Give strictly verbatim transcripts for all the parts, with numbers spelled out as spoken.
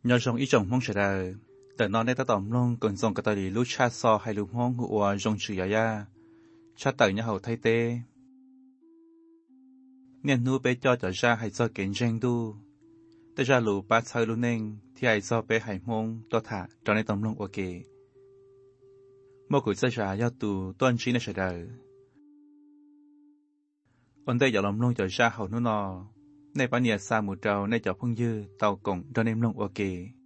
nhớ trong ý chồng mong sẽ đờiแต่นอนในตะต่อมลงก่อนส่งกระต่ายลูกชาซอให้ลูกห้องหัวจงชื่อยายาชาเต่ยเนี่ยเขาไทยเต้เนี่ยนู้ไปจอจะชาให้ซอเก่งเจงดูแต่ชาลูป้าเชยลูกเน่งที่ให้ซอไปให้มงตัวถาจอในตอมลงโอเคเมื่อกุศลชายาตูต้นชี้ในเฉดายอันได้อย่าล้อมลงจะชาเขานู่นนอในปัญญาสามุเจ้าในเจ้าพึ่งยื้อเต่ากงจอในลงโอเค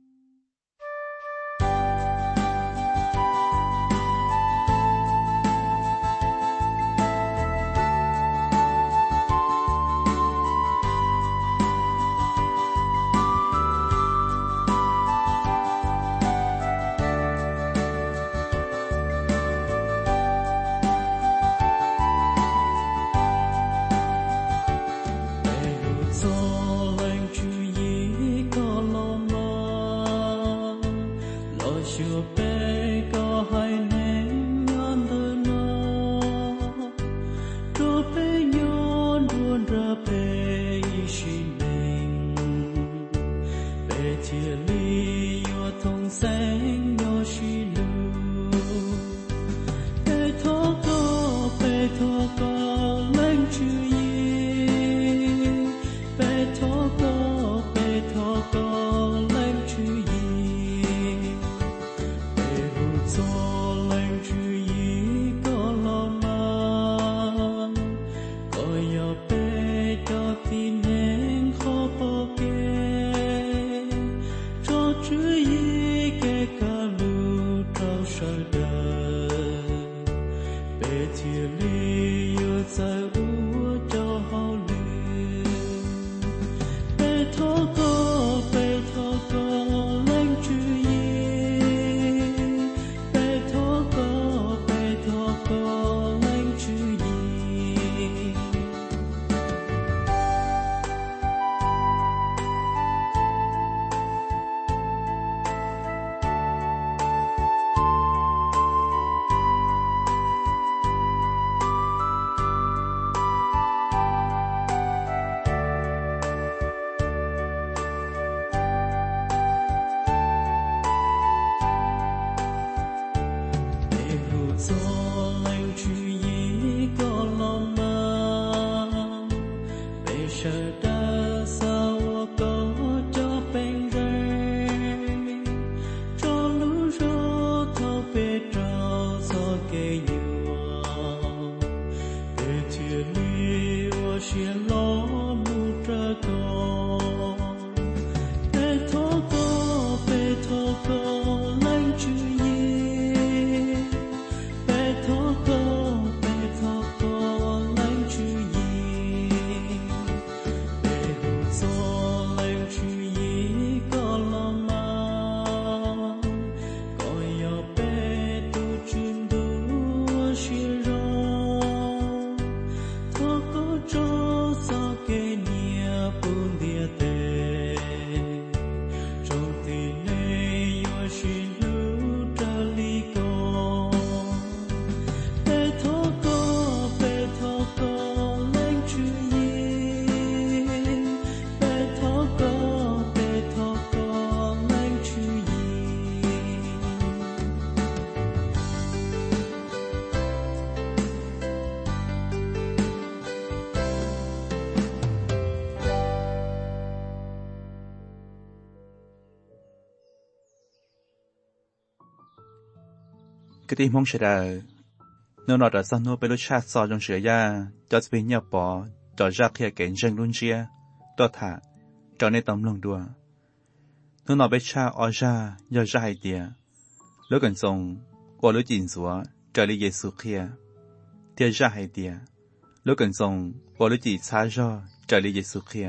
cáiที่มองเฉยเนื้อหนอดสันโนเป็นรสชาติซอจงเฉียยาจะจะเป็นเนื้อปอจอจักเขียเก่งเชิงรุ่นเชียตัวถาจอในตำลงดัวเนื้อหนอเป็นชาออชายอชาไอเดียแล้วกันทรงว่ารู้จินสัวจอริเยซูเขียเทียชาไอเดียแล้วกันทรงว่ารู้จิชาจอจอริเยซูเขีย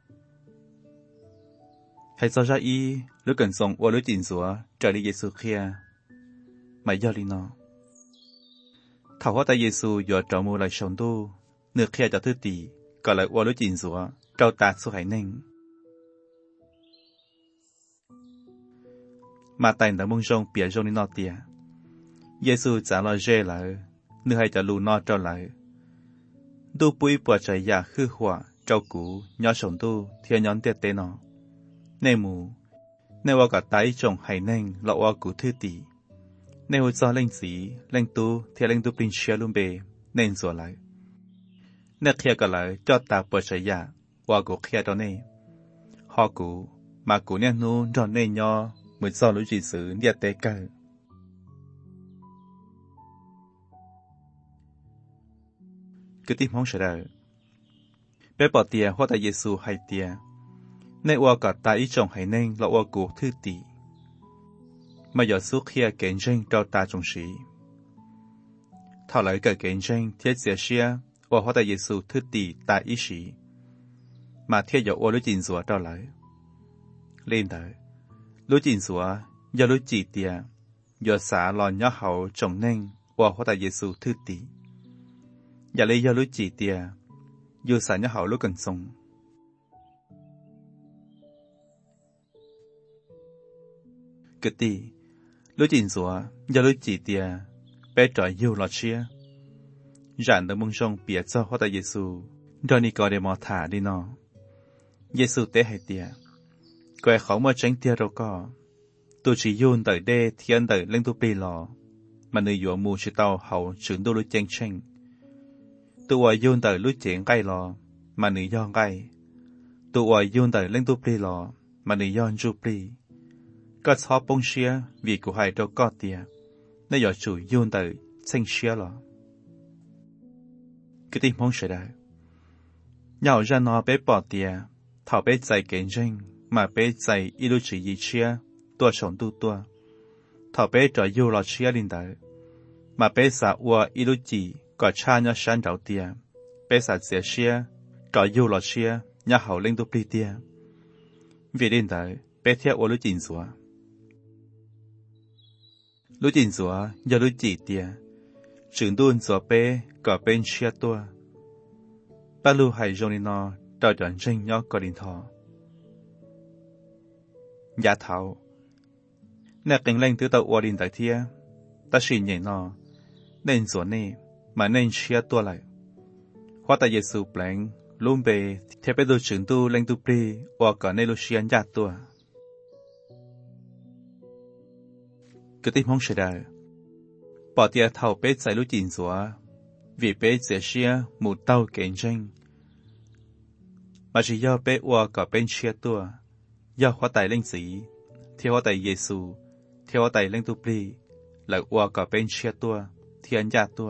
ให้ซอชาอีแล้วกันทรงว่ารู้จินสัวจอริเยซูเขียไม่ยอลีนอเขาว่าแต่เยซูอยู่จอมูไหลชนดูเนื้อเขียจะทื่อตีก็เลยว่ารู้จินสัวเจ้าตาสุขายเน่งมาแต่งแต่มุ่งชงเปียชงนี่นอเตียเยซูจะลอยเจเลยเนื้อให้จะลูนอเจ้าเลยดูปุ้ยปวดใจอยากคือหัวเจ้ากูย้อนชนดูเทียนย้อนเตะเตนอในหมู่ nênว่ากับตายจงให้แน่งเราว่ากูทื่อตีในหัวจอเล่งสีเล่งตูเทียเล่งตูปรินเชียลุมเบเน่นสัวไหลเนื้อเคียกันเลยจอดตาเปิดใช้ยาว่ากูเคียตอนนี้ฮอกูมากูเนี่ยนู้นจอนเน่ยย่อเหมือนซอรู้จีสือเดียเตเกอร์ก็ที่มองเฉยเลยไปปอเตียว่าแต่เยซูให้เตียในว่ากับตาอีจงให้แน่งเราว่ากูทื่อตีมาหยอดซุกเฮียเก่งจริงเราตาจงสีเท่าไรเกิดเก่งจริงเทียเสียเชียว่าว่าแต่เยซูทื่อตีตาอีสีมาเทียหยอดว่ารู้จินสัวเราไหลเล่นเถอะรู้จินสัวอย่ารู้จีเตียหยอดสาลอนย่อเขาจงแน่งว่าว่าแต่เยซูทื่อตีอย่าเลยอย่ารู้จีเตียอยู่สารย่อเขารู้กันทรงกตีรู้จินสัวอย่ารู้จีเตียไปจ่อยยูหลอดเชียจานเดมุงชงเปียเจ้าว่าแต่เยซูดอนิกอเดมอถาดีนอเยซูเตะให้เตียก็เขาเมื่อเจงเตียเราก็ตัวจียูนเตยเดเทียนเตยเล่งตัวปีหลอมันในอยู่มูชิเตาเขาถึงตัวรู้เจงเชงตัวยูนเตยรู้เจงใกล้รอมันในย่องใกล้ตัวยูนเตยเล่งตัวปีหลอมันในย่อนจูปีก็ชอบปงเชียวีกูให้เราก็เตียในหยอดจู่ยูนเตยเชงเชียหรอก็ที่มองเฉยได้เหยาจะนอไปปอเตียเท่าไปใจเก่งจริงมาไปใจอีลูจียีเชียตัวชนตัวตัวเท่าไปจ่อยูรอเชียลินเตอมาไปสาวัวอีลูจีก็ชาเนาะฉันเดาเตียไปสาเสียเชียจ่อยูรอเชียยาเขาเล่งตัวปลีเตียวิลินเตอไปเที่ยววัวลูจินสัวลูจินสัวอย่าลูจีเตียจึงดูนสัวเป้ก็เป็นเชียตัวป้าลูให้จงนินอต่อจอนเจงยอกกอดินทอยาเท้าเนื้อเก่งเล่งตื้อตัวอวดินแต่เทียตาชินใหญ่นอเน่นส่วนนี้มาเน่นเชียตัวไหลว่าแต่เยซูแปลงลุ่มเบเทไปดูจึงตู้เล่งตู้ปรีว่าก่อนในลูเชียนยาตัวก็ที่มองเฉยได้ปอเตียเท่าเป็ดใส่ลูกจินสัววีเป็ดเสียเชียหมูเต้าเก่งจริงมาจีย่อเป็ดว่าก็เป็นเชียตัวย่อว่าแต่เล่งสีเที่ยวว่าแต่เยซูเที่ยวว่าแต่เล่งตุปรีหลักว่าก็เป็นเชียตัวเทียนยาตัว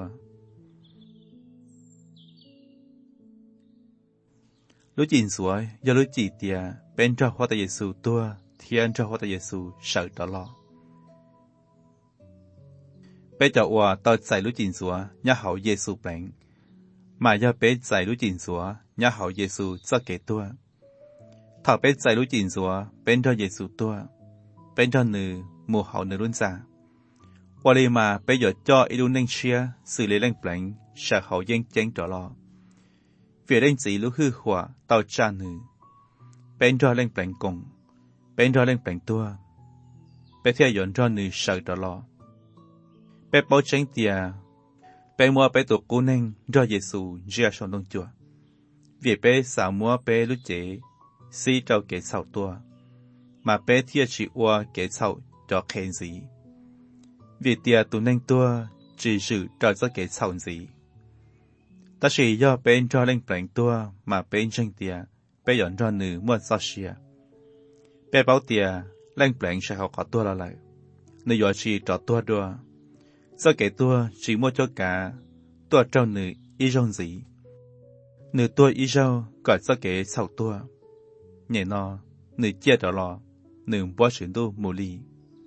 ลูกจินสวยย่อลูกจีเตียเป็นเจ้าว่าแต่เยซูตัวเทียนเจ้าว่าแต่เยซูเสดตลอดเป็ดจะว่าต่อใส่ลูกจินสัวย่าเขาเยซูแปลงมาย่าเป็ดใส่ลูกจินสัวย่าเขาเยซูจะเกตัวถ้าเป็ดใส่ลูกจินสัวเป็นเจ้าเยซูตัวเป็นเจ้าหนึ่งหมู่เขาในรุ่นจ่าวันนี้มาไปหยดจ่ออีลูเน่งเชียสื่อเล่งแปลงชาเขาเย่งเจงตลอดเวียเล่งสีลูกฮือหัวเต่าจ้าหนึ่งเป็นเจ้าเล่งแปลงกงเป็นเจ้าเล่งแปลงตัวไปเที่ยวหยดจ่อหนึ่งชาตลอดไปเป้าเจงเตียไปมัวไปตัวกูเน่งรอเยซูเจียชนตรงจัวเวียไปสาวมัวไปลุเจซีเจ้าเกศเสาตัวมาไปเทียชีอัวเกศเสาจอเคนสีเวียเตียตัวเน่งตัวจีสื่อจอจะเกศเสาสีแต่ชีย่อเป็นจอเล่งแปลงตัวมาเป็นเจงเตียไปหย่อนรอหนึ่งมัวซอเชียไปเป้าเตียเล่งแปลงใช้เขาขอตัวละเลยในยอชีจอตัวดัวsau kể tua chỉ mua cho cả tua trâu nữ y rong gì nữ tua y rau gọi sau kể sau tua nhẹ nó nữ chia trở lò nữ bỏ chuyển tu mù lì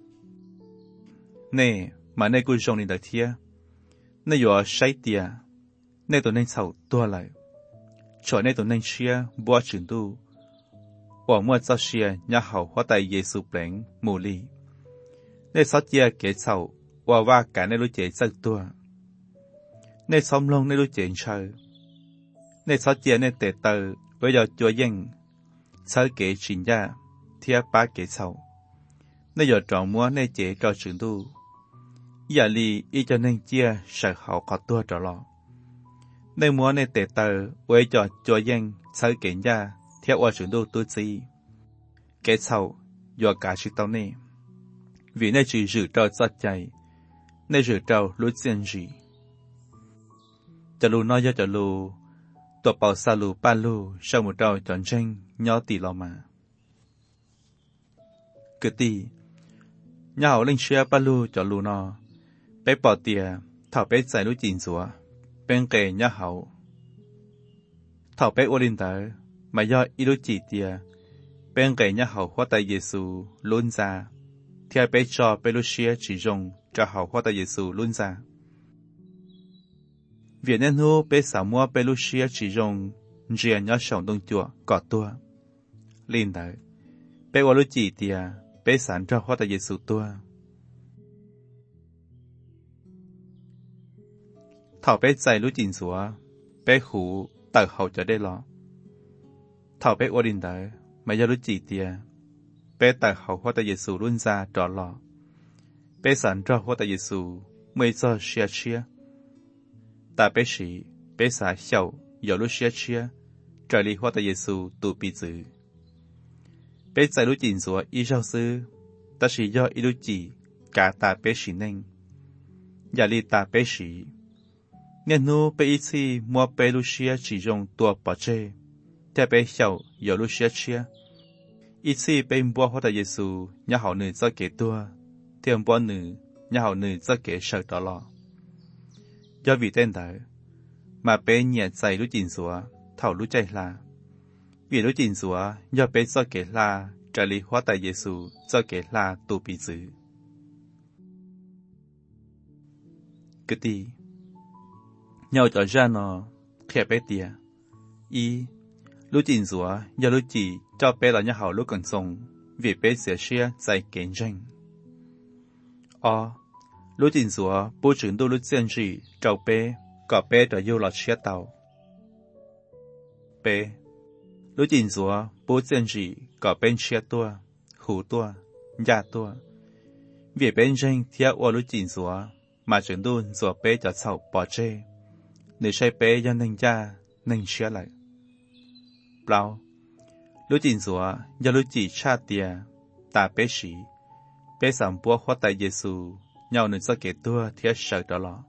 nè mà nè cô rong đi đại thia nè yo say tia nè tụi nên sau tua lại cho nè tụi nên chia bỏ chuyển tu bỏ mua sau chia nhà hậu hóa tại Giêsu bèn mù lì nè sau chia kể sauว่าว่าการในรู้เจนสักตัวในซ้อมลงในรู้เจนเชอในซอเจียในเตเตอร์ไว้ยอจัวยิ่งเชอเก๋ชินยาเทียป้าเก๋เศร้าในยอจองมัวในเจเจ้าถึงดูอย่าลีอีจะนั่งเจียใส่เขาขอตัวจอรอในมัวในเตเตอร์ไว้ยอจัวยิ่งเชอเก๋ยาเทียว่าถึงดูตัวซีเก๋เศร้า do cả sự tao nè vì nơi chỉ giữ trâu sát chạy nơi giữ trâu lối xiên gì cho lù nói cho lù tụi bảo sa lù ba lù sau một trâu chọn tranh nhỏ tỷ lò mà cứ tỷ nhà họ linh xe ba lù cho lù nó bé bỏ tiền thảo bé giải lối chỉnh sủa bên kề nhà họ thảo bé ô linh tới mà do ít lối chỉ tiền bên kề nhà họ hóa tại Giêsu luôn ra theo bé cho bé lối xe chỉ dùng cho họ hóa tại Giêsu luôn ra Việt Nam hô bé sáu mua bé lối xe chỉ dùng riêng nhỏ sống đông chùa cọt tua linh tới bé ô lối chỉ tiền bé sản cho hóa tại Giêsu tua thảo bé dạy lối chỉnh sủa bé hủ tự hậu cho đây lọ thảo bé ô đình tới mà do lối chỉ tia bé tự hậu hóa tại Giêsu luôn ra trọ lọ bé sản cho hóa tại Giêsu mới cho chia chia ta bé sĩ bé xã hiệu do lối chia chia trở đi hóa tại Giêsu tụ bị tử bé dạy lối chỉnh sủa y giáo sư ta chỉ do y lối chỉ cả ta bé sĩ nên giả li ta bé sĩ nên nu bé ít khi mua bé Lucia chỉ dùng tua bỏ chê, theo bé hiểu hiểu Lucia chia. Ít khi bé mua hóa tại Giêsu nhà họ nữ cho kế tua, theo mua nữ nhà họ nữ cho kế sợ đó lọ. Do vì tên đó, mà bé nhẹ dạy lúc chỉnh sủa, thảo lúc chạy là. Vì lúc chỉnh sủa, do bé cho kế là trả lý hóa tại Giêsu cho kế là tù bị giữ. Cứ đi. Nhau cho ra nó khẽ bé tía y lúc chỉnh sủa do lúc chỉ cho bé là nhà hậu lúc cần sống vì bé sẽ xia tại kiến tranh o lúc chỉnh sủa bố trưởng đôi lúc xiên gì trâu bé có bé trở yêu là xia tàu b lúc chỉnh sủa bố xiên gì có bên xia tua hủ tua nhà tua vì bên tranh theo ô lúc chỉnh sủa mà trưởng đôi sủa bé cho sầu bỏ chê nếu sai bé do nên cha nên xia lại bao lúc chỉnh sủa do lúc chỉ cha tia ta bé sĩ bé sắm búa hóa tại Giêsu nhau nên cho kẻ tua thiết sợ đó lọ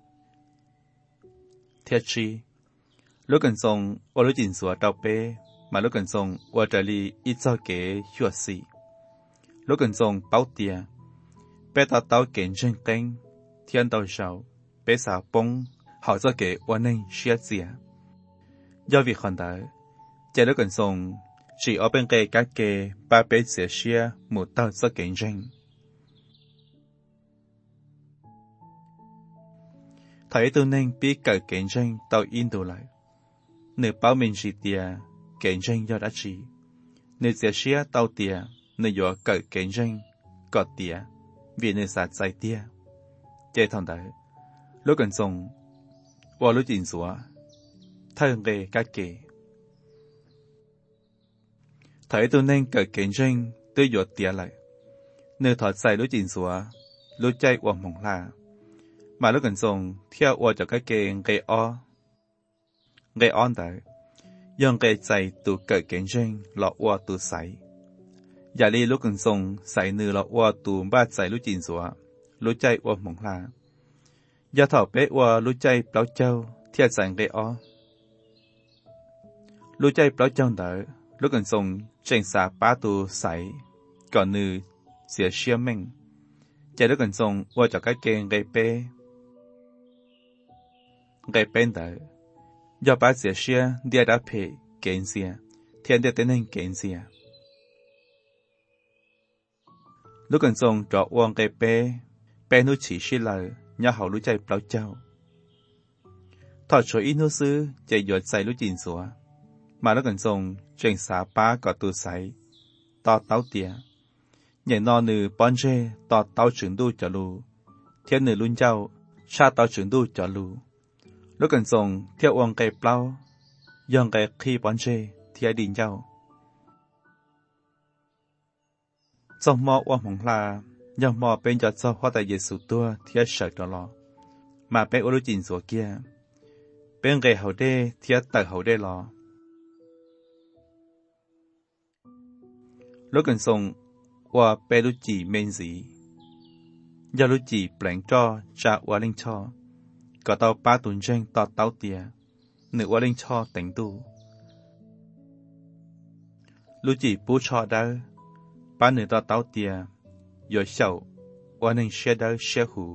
thiết chi lúc cần xong ô lúc chỉnh sủa đau bé mà lúc cần xong ô trở li ít cho kẻ chuột xì lúc cần xong bao tia bé ta tao kiện trên kênh thiên tàu sầu bé xả bông họ cho kẻ ô nên xia xia do việc hoàn tới chạy lúc cần xong chỉ ở bên kề các kề ba bé xia xia một tàu cho kiện trên thấy tôi nên biết cả kiện trên tàu in đồ lại nửa báo mình chỉ tia kiện trên do đã chỉ nửa xia xia tàu tia nửa do cả kiện trên cọt tia vì nửa sạt dài tia chạy thằng đấy lúc cần xong qua lúc chỉnh sủa thay nghề các kề thấy tôi nên cả kiện trên tôi dọt tia lại nửa thọt xài lúc chỉnh sủa lúc chạy qua mỏng là mà lúc cần xong theo qua cho các kề gây o gây on đấy dòng gây chạy từ cả kiện trên lọ qua từ sải giả đi lúc cần xong sải nửa lọ qua từ ba sải lúc chỉnh sủa lúc chạy qua mỏng là do thảo bé qua lúc chạy bao châu theo sải gây o lúc chạy bao châu đấy lúc cần xong trên xà ba từ sải còn nửa xỉa xia mình chạy lúc cần xong qua cho các kề gây bé gây bên đấy do ba xỉa xia dia đã phê kiến xia thiên địa tên hình kiến xia lúc cần xong cho uang gây bé bé nu chỉ xí lời nhà hậu lúc chạy bao châu thọ cho ít nu sư chạy dọt say lúc chỉnh sủa mà lúc cần xong trên xá ba có tu sấy to táo tía nhảy no nư bon chê to táo trưởng đu cho lù thiên nư luôn châu cha táo trưởng đu cho lù lúc cần xong theo uang cây plau dòng cây khi bon chê theo đi châu trong mò uang mỏng là dòng mò bên cho cho hóa tại Giêsu tua theo sợ đó lọ mà bên ô lúc chỉnh sủa kia bên cây hậu đê theo tờ hậu đê lọ lúc cần xong ว่าเปรุจีเมนสียาลุจีแปลงจ้อจากว่าเล่งช่อก็เตาป้าตุนเจงต่อเต้าเตียหนึ่งว่าเล่งช่อแต่งตู้ลุจีปูช่อได้ป้าหนึ่งต่อเต้าเตียย่อยเฉาว่าหนึ่งเชียได้เชียหู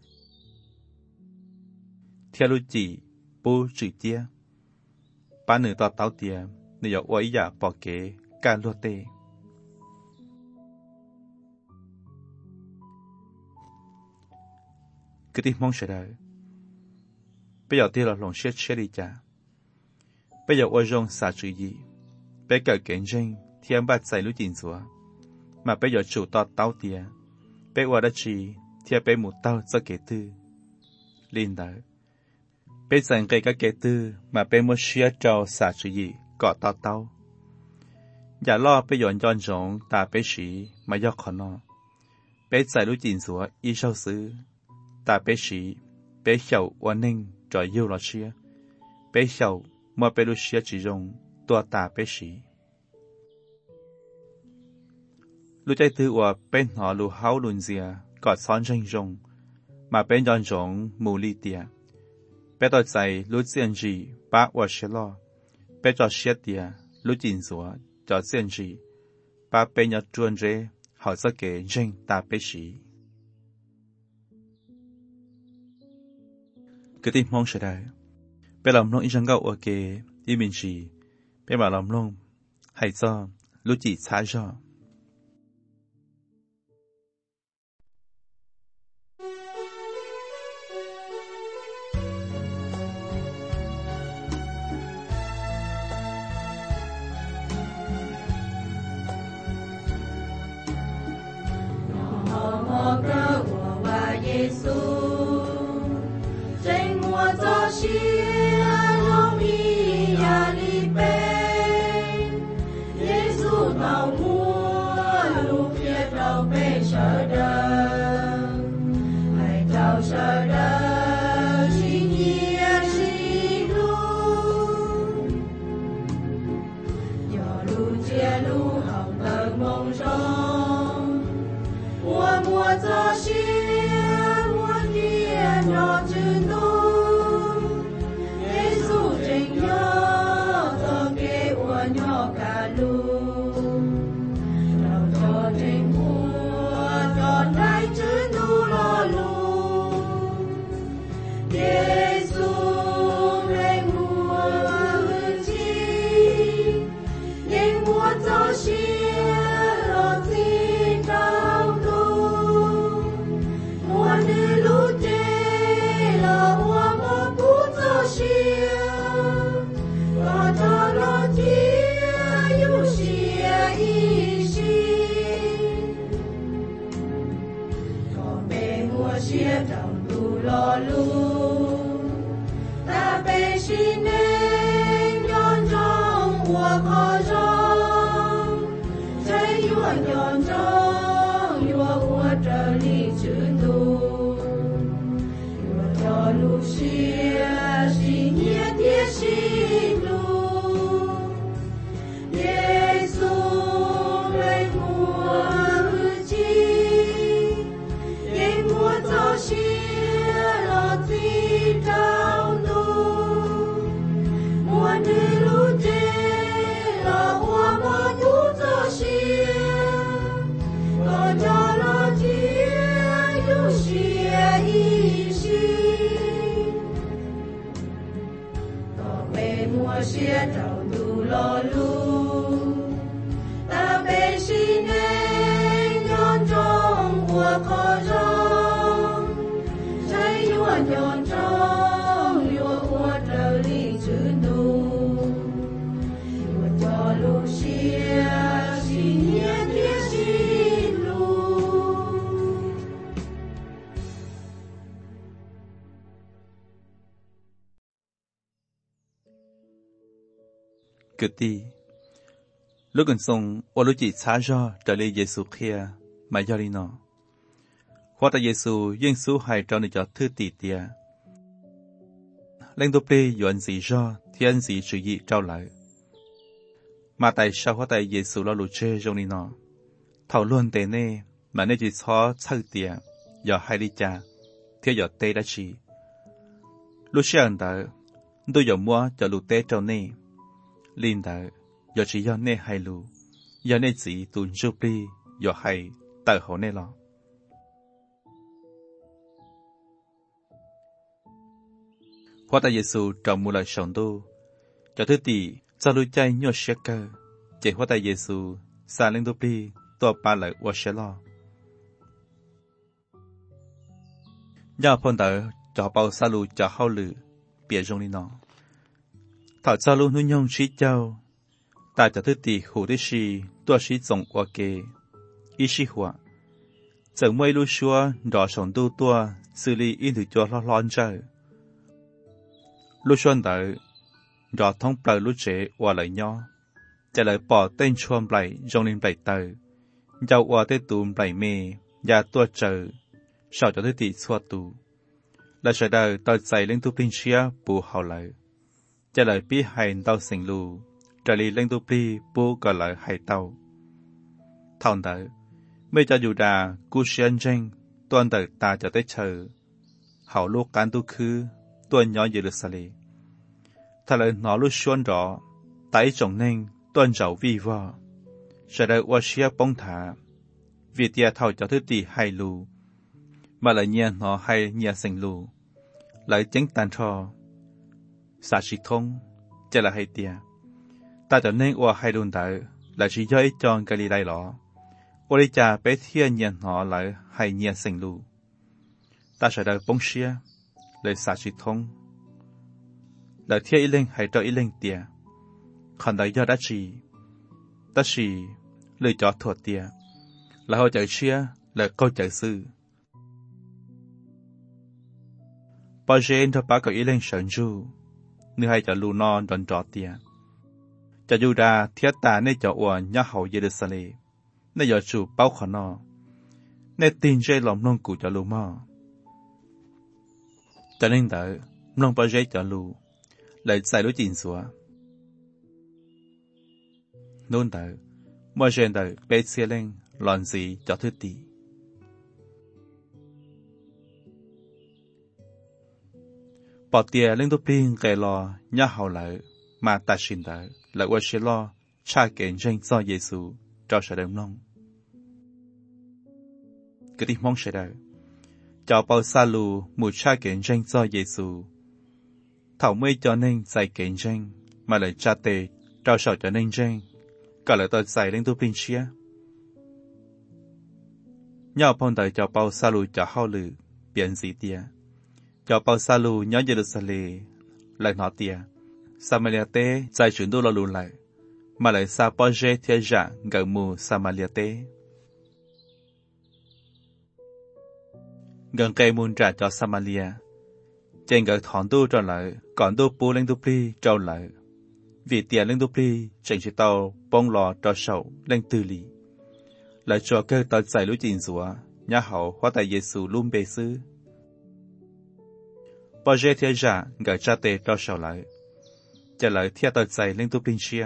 เทียลุจีปูจืดเตียป้าหนึ่งต่อเต้าเตียหนึ่งอยากว่าอยากปอกเก๋การลวดเตcứ tìm mong sẽ đời bây giờ thì là lòng xét xét đi cha bây giờ ở trong xã chữ gì bây giờ cảnh tranh thì em bắt giải lối tiền xuống mà bây giờ chủ to tao tiền bây giờ đã chỉ thì bây một tao cho kẻ tư liên đời bây giờ cái cái kẻ tư mà bây một xét cho xã chữ gì có tao taoอย่ารอไปย้อนย้อนจงตาไปสีมายอกขอนอไปใส่ลูกจีนสัวอีเช่าซื้อตาไปสีไปเขียววันหนึ่งจอยยิ้วรอเชียไปเขียวมาไปลูกเชียจีจงตัวตาไปสีลูกใจตื้อว่าเป็นหอลูเฮาลุนเซียกอดซ้อนเชิงจงมาเป็นย้อนจงมูลีเตียไปต่อใจลูกเซียนจีป้าว่าเชลอไปจอดเชียเตียลูกจีนสัวจอดเส้นจีป้าเป็นยอดจวนเรเขาสักเกยเร่งตาไปสีcứ tìm mong sẽ đại bé làm nông ít chẳng gạo ở kề đi mình chỉ bé bảo làm nông hay do lúc chỉ xả cho cứ ti lúc gần xong ô lúc chỉ xả ra trở lại Giêsu kia mà do đi nó khoa ta Giêsu yên số hai trong này cho thư tỷ tia lên đô bê dọn gì ra thì anh gì chữ gì trao lại mà tại sao khoa ta Giêsu lo lụt chê trong này nó thảo luôn tê nê mà nên chỉ xó chư tiệt giờ hai đi cha thiết giờ tê đã chỉ lúc sáng đó tôi giờ mua cho lũ tê trâu nê linh đó giờ chỉ giờ nê hai lũ giờ nê chỉ tuần chụp đi giờ hai tại hồ nê lo hoa ta Giêsu trong mùa lại sống tu cho thứ tỷ cho lũ chay nhớ sẽ cơ chỉ hoa ta Giêsu xa lên tu đi tua ba lại qua sẽ lo giờ phong tử cho bao xa lũ cho hao lử bịa trong đi nó thảo xa lũ nuôi nhung sĩ châu ta cho thứ tỷ hủ thế sĩ tua sĩ tổng qua kề ý sĩ hoa chẳng mấy lũ xua đỏ sống tu tua xử lý in được cho lo lon chơi lúc xuân tới rõ thông bờ lúc trẻ qua lại nhau trả lời bỏ tên chuông lại trong lên bảy tờ giao qua tên tùm bảy mê và tua chờ sau cho tới tỷ xua tù là sợ đời tao dày lên tu pin xia bù hào lại trả lời bí hành tao sinh lù trả lời lên tu pi bù gọi lại hay tao thằng tới mấy cho dù đà cú xuyên tranh tuần tới ta cho tới chờ hào lúc cán tu khứ tuần nhỏ dự được xài thật là nó lúc xuân rõ tại trong nên tuần giàu vi vợ sẽ đợi qua xia bông thả vì tia thầu cho thứ tỷ hay lù mà lại nhẹ nó hay nhẹ sinh lù lại chính tàn trò xã sĩ thông chỉ là hay tia ta cho nên qua hay đồn đại là chỉ do ít chọn cái đi đây đó qua đi cha bé thiên nhẹ nó lại hay nhẹ sinh lù ta sẽ đợi bông xia lại xã sĩ thông là thiên ý linh hay cho ý linh tia còn đại do đã chỉ ta chỉ lời cho thuật tia là họ chạy chia là câu chạy sư bao giờ cho bác có ý linh sơn du nếu hay cho lù non đòn trọ tia cho dù đã thiết ta nên cho uẩn nhá hậu Jerusalem nên giờ chủ bao khoản nó nên tin dây lòng nông cụ cho lù mò cho nên đợi nông bao giờ cho lù lại sai lối chỉnh sửa nôn đợi mọi chuyện đợi bé xe lên loạn gì cho thứ tỷ bỏ tiền lên tụi pin kể lo nhá hậu lại mà ta xin đợi lại qua xe lo cha kể tranh do Giêsu cho sẽ đếm long cái tiếng mong sẽ đợi cho bao xa lù một cha kể tranh do Giêsu thảo mây cho nên giải kể tranh mà lại cha tề trao sầu cho nên tranh cả lại tôi giải lên tu pin chia nhau phong đời cho bao xa lù cho hao lử biến gì tia cho bao xa lù nhớ Jerusalem lại nói tia Samaria tế giải chuyển đô la lù lại mà lại xa bao giờ thiên giả gỡ mù Samaria tế gần cây muôn trả cho Samaria trên gỡ thọn tu trở lại còn tu bù lên tu pli trâu lại vì tiền lên tu pli chẳng chỉ tàu bông lò trò sầu lên tư lì lại cho cơ tàu giải lối trình rùa nhà hậu hóa tại Giêsu luôn bề sư bao giờ thiên giả gỡ cha tề trò sầu lại trả lại thiên tàu giải lên tu pin chia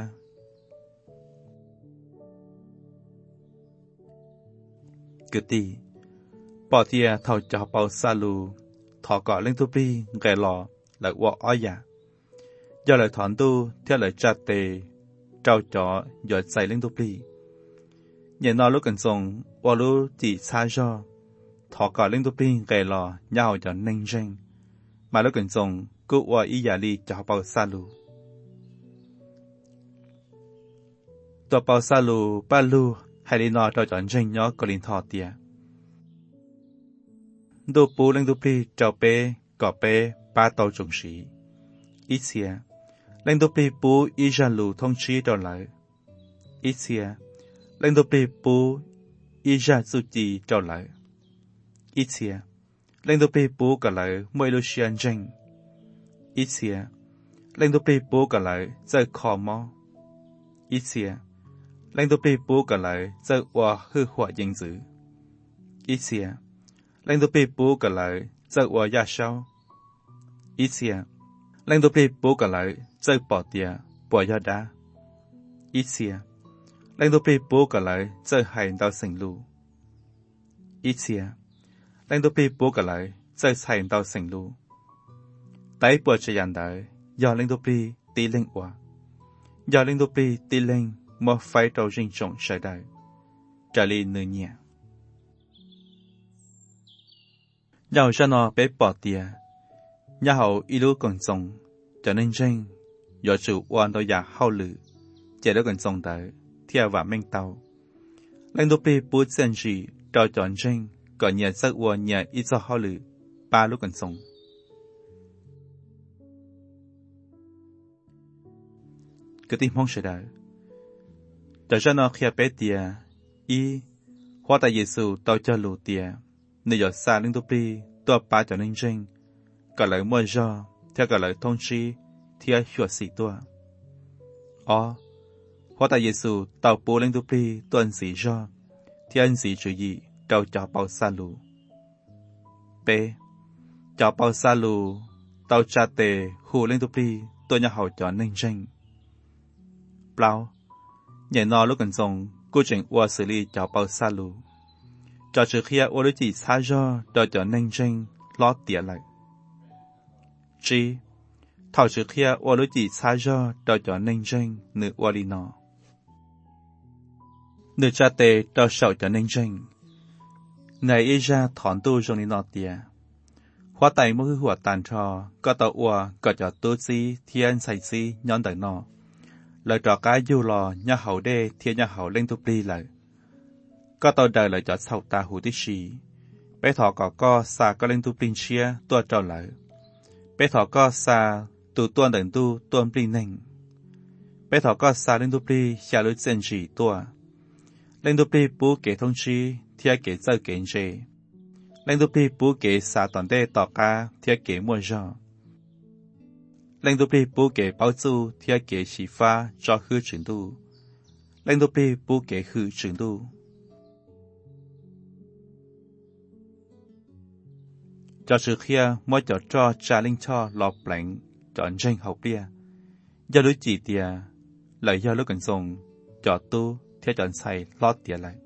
cứ tì bỏ tia thầu cho bao xa lù thọ cọ lên tu pi gầy lò lại qua ói giả do lời thọn tu theo lời cha tề trao cho giờ xây lên tu pi nhìn nó lúc cần dùng qua lúc chỉ xa do thọ cọ lên tu pi gầy lò nhau cho nên rèn mà lúc cần dùng cứ qua ý giả đi cho bao xa lù tụi bao xa lù ba lù hay đi nó cho chọn rèn nhỏ có linh thọ tia đồ bù lên đồ pi trao pe cỏ pe ba tàu trồng sĩ ít xia lên đồ pi bù ít ra lù thông chí đòi lại ít xia lên đồ pi bù ít ra su chi đòi lại ít xia lên đồ pi bù cả lại mỗi lô xiên tranh ít xia lên đồ pi bù cả lại chơi cò mò ít xia lên đồ pi bù cả lại chơi hòa hư họa danh dự ít xia lên tu pi bố cả lại chơi qua gia sao ít xia lên tu pi bố cả lại chơi bỏ tia bỏ gia đá ít xia lãnh tụ bì bố cả lại chơi hành đào sành lù ít chia lãnh tụ bì bố cả lại chơi hành đào sành lù tại bữa chơi dàn đại do lãnh tụ bì tí lên quả do lãnh tụ bì tí lên một phải trâu rinh trọng sợi đại trả lý nửa nhẹ giàu cho nó bé bỏ tia nhà hậu y lú còn sống trở nên tranh do chủ quan đôi giả hao lử chạy đó còn sống tới theo và minh tàu lãnh tụ bì bố chân gì trò chọn tranh có nhà sắc quan nhà ít cho hao lử ba lúc còn sống cái tim mong sẽ đại trở cho nó khi bé tia y hóa tại Giêsu tao cho lù tia nơi giờ xa lãnh tụ bì tua ba trở nên tranh cả lời mua do theo cả lời thông chi theo chuột xì tua ó hóa tại Giêsu tao bố lãnh tụ bì tuần xì do theo anh xì chữ gì trao cho bao xa lù b cho bao xa lù tao cha tề hù lãnh tụ bì tôi nhà hậu cho nên tranh bao nhảy nọ lúc cần dùng cô trình qua xử lý cho bao xa lù cho trước khi ô đối chỉ xa do đòi cho nên tranh lót tỉa lại chi thảo trước khi ô đối chỉ xa do đòi cho nên tranh nữ ô đi nọ nữ cha tề đòi sầu cho nên tranh này y ra thọn tu trong đi nọ tỉa hóa tay mỗi hùa tàn trò có tàu ua có cho tu si thiên sai si nhón đời nọ lời trò cái du lò nhà hậu đê thiên nhà hậu lên tu đi lại có tàu đời lời cho sau ta hủ tí xì bé thọ có co xa có lên tu pin chia tua trò lại bé thọ có xa tu tuôn đừng tu tuôn pin nành bé thọ có xa lên tu pin xa lối chân chỉ tua lên tu pin bú kể thông chi thiên kể giờ kể gì lên tu pin bú kể xa toàn đê tỏ ca thiên kể mua giò lên tu pin bú kể bao chu thiên kể chỉ pha cho hư chuyển tu lên tu pin bú kể hư chuyển tu cho sự kia mỗi cho cho cha linh cho lọp lạnh chọn tranh học bia do đối chỉ tia lại do lúc cần dùng cho tu theo chọn sai lót tia lại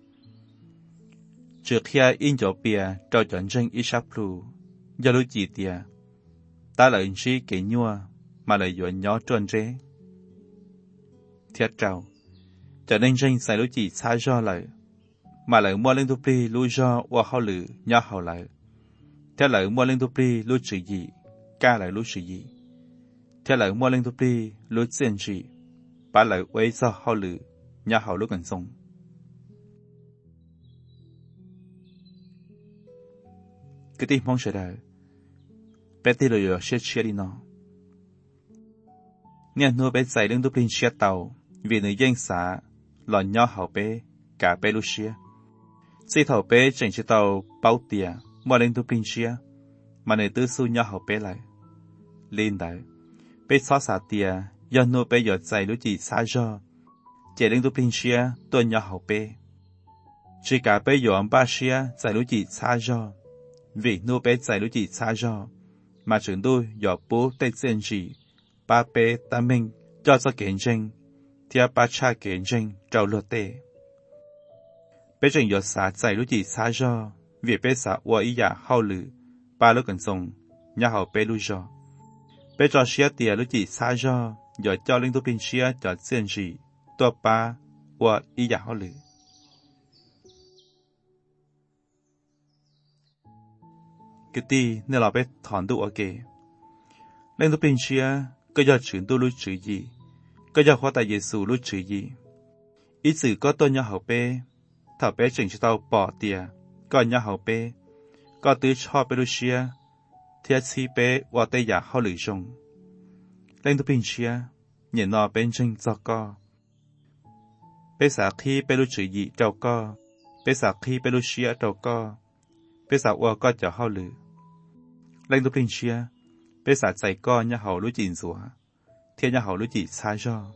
trước kia in cho bia cho chọn tranh ít sắp lu do đối chỉ tia ta lại chỉ kỹ nhua mà lại dọn nhỏ tròn rễ thiết trào cho nên tranh sai đối chỉ xa do lại mà lại mua lên tu pri lui do qua hao lử nhỏ hao lại theo lời mua lên tu pri lui chữ gì ca lại lui chữ gì theo lời mua lên tu pri lui diện gì把lời quay do hao lử nhỏ hao lúc cần sống cái tim mong sẽ đại bé tí lời ở xe xe đi nó nghe nói bé dạy lên tu pri xe tàu vì người dân xã là nhỏ hao bé cả bé lui xe chỉ thầu bé chỉnh xe tàu bao tiền mua lên tu pin chia mà này tư su nhau học bé lại lên đại bé xóa xả tia do nô bé giọt dày lúa chỉ xả do chạy lên tu pin chia tôi nhau học bé chỉ cả bé giọt ba chia dày lúa chỉ xả do vì nô bé dày lúa chỉ xả do mà chúng tôi giọt bố tây chân chỉ ba bé ta mình cho cho kiện tranh theo ba cha kiện tranh trâu lợt tê bé trình giọt xả dày lúa chỉ xả do vì bé xã qua ý giả hao lử ba lúc cần dùng nhà hậu bé lưu do bé cho xía tiền lúc chỉ xa do giờ cho linh tu pin xía cho diện gì tua ba qua ý giả hao lử cái ti nên là bé thọn tu ok linh tu pin xía cái giờ chuyển tu lúc chữ gì cái giờ hóa tại Giêsu lúc chữ gì ý sự có tôi nhà hậu bé thảo bé chỉnh cho tao bỏ tiền có nhà hậu bé có tứ cho bé Lucia thiết sĩ bé và tây giả hậu lử dùng lên tu pin chia nhìn nó bên trên cho co bé xã khi bé Lucia dị trâu co bé xã khi bé Lucia trâu co bé xã qua co cho hậu lử lên tu pin chia bé xã chạy co nhà hậu lú chỉnh rủa thiết nhà hậu lú chỉ xa cho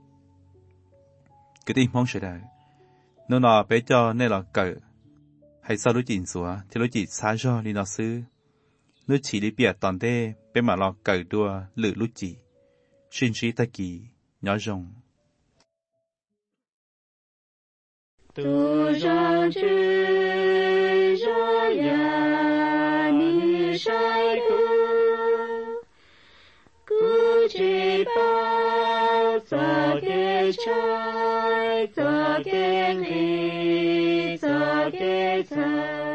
cái tim mong sẽ đại nó nó bé cho nên là cỡ hay sau lúc chỉnh sủa thì lúc chỉ xa do đi nó sư lúc chỉ đi bịa toàn đê bên mà lo cởi đua lử lúc chỉ xin trí ta kỳ nhỏ rồng 独生之热呀，你晒苦，故知宝做给柴，做给力，做给财。